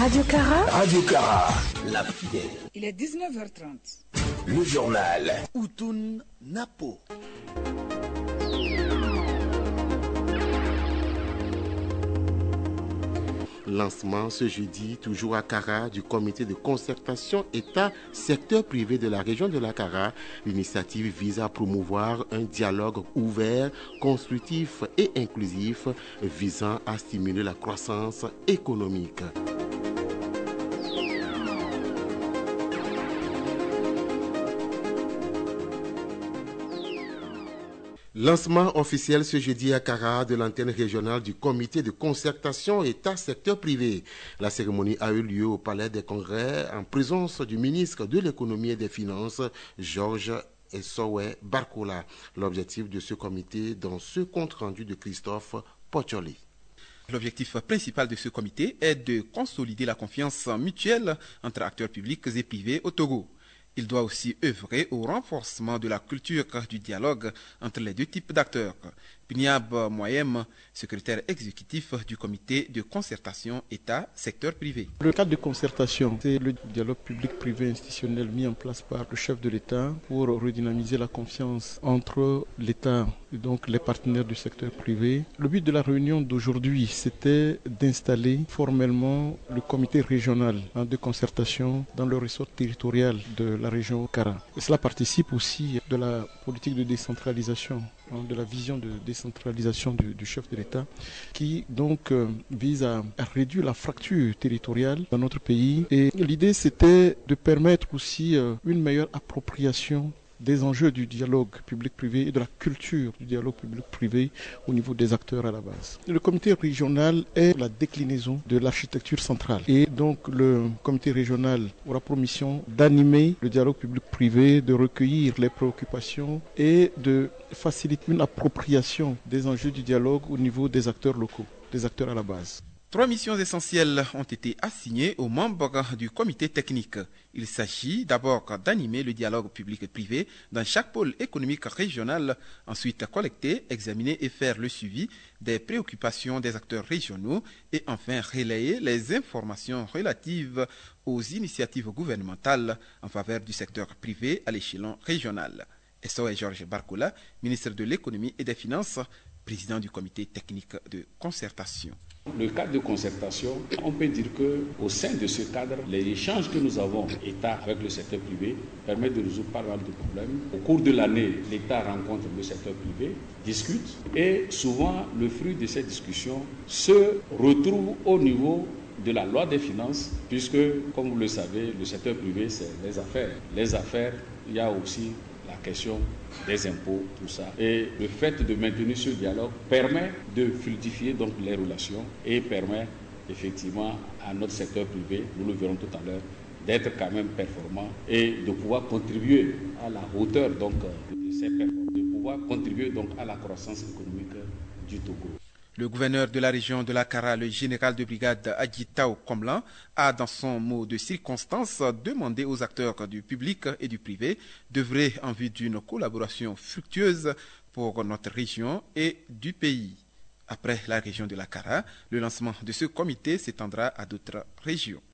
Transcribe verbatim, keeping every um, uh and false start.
Radio Cara. Radio Cara, la fidèle. Il est dix-neuf heures trente. Le journal. Outoun Napo. Lancement ce jeudi, toujours à Cara, du comité de concertation État-secteur privé de la région de la Cara. L'initiative vise à promouvoir un dialogue ouvert, constructif et inclusif visant à stimuler la croissance économique. Lancement officiel ce jeudi à Cara de l'antenne régionale du comité de concertation État-secteur privé. La cérémonie a eu lieu au Palais des Congrès en présence du ministre de l'Économie et des Finances, Georges Essowe Barkola. L'objectif de ce comité dans ce compte-rendu de Christophe Pocholi. L'objectif principal de ce comité est de consolider la confiance mutuelle entre acteurs publics et privés au Togo. Il doit aussi œuvrer au renforcement de la culture du dialogue entre les deux types d'acteurs. Pinyab Moyem, secrétaire exécutif du comité de concertation État-secteur privé. Le cadre de concertation, c'est le dialogue public-privé institutionnel mis en place par le chef de l'État pour redynamiser la confiance entre l'État et donc les partenaires du secteur privé. Le but de la réunion d'aujourd'hui, c'était d'installer formellement le comité régional de concertation dans le ressort territorial de la région Cara. Et cela participe aussi de la politique de décentralisation, de la vision de décentralisation du, du chef de l'État, qui donc euh, vise à, à réduire la fracture territoriale dans notre pays. Et l'idée, c'était de permettre aussi euh, une meilleure appropriation des enjeux du dialogue public-privé et de la culture du dialogue public-privé au niveau des acteurs à la base. Le comité régional est la déclinaison de l'architecture centrale. Et donc le comité régional aura pour mission d'animer le dialogue public-privé, de recueillir les préoccupations et de faciliter une appropriation des enjeux du dialogue au niveau des acteurs locaux, des acteurs à la base. Trois missions essentielles ont été assignées aux membres du comité technique. Il s'agit d'abord d'animer le dialogue public et privé dans chaque pôle économique régional, ensuite collecter, examiner et faire le suivi des préoccupations des acteurs régionaux et enfin relayer les informations relatives aux initiatives gouvernementales en faveur du secteur privé à l'échelon régional. Essowe Georges Barkola, ministre de l'Économie et des Finances, président du comité technique de concertation. Le cadre de concertation, on peut dire qu'au sein de ce cadre, les échanges que nous avons, État avec le secteur privé, permettent de résoudre pas mal de problèmes. Au cours de l'année, l'État rencontre le secteur privé, discute et souvent le fruit de ces discussions se retrouve au niveau de la loi des finances, puisque, comme vous le savez, le secteur privé, c'est les affaires. Les affaires, il y a aussi la question des impôts, tout ça. Et le fait de maintenir ce dialogue permet de fluidifier donc les relations et permet effectivement à notre secteur privé, nous le verrons tout à l'heure, d'être quand même performant et de pouvoir contribuer à la hauteur donc de ces performances, de pouvoir contribuer donc à la croissance économique du Togo. Le gouverneur de la région de la Cara, le général de brigade Adjitao Komlan, a dans son mot de circonstance demandé aux acteurs du public et du privé d'œuvrer en vue d'une collaboration fructueuse pour notre région et du pays. Après la région de la Cara, le lancement de ce comité s'étendra à d'autres régions.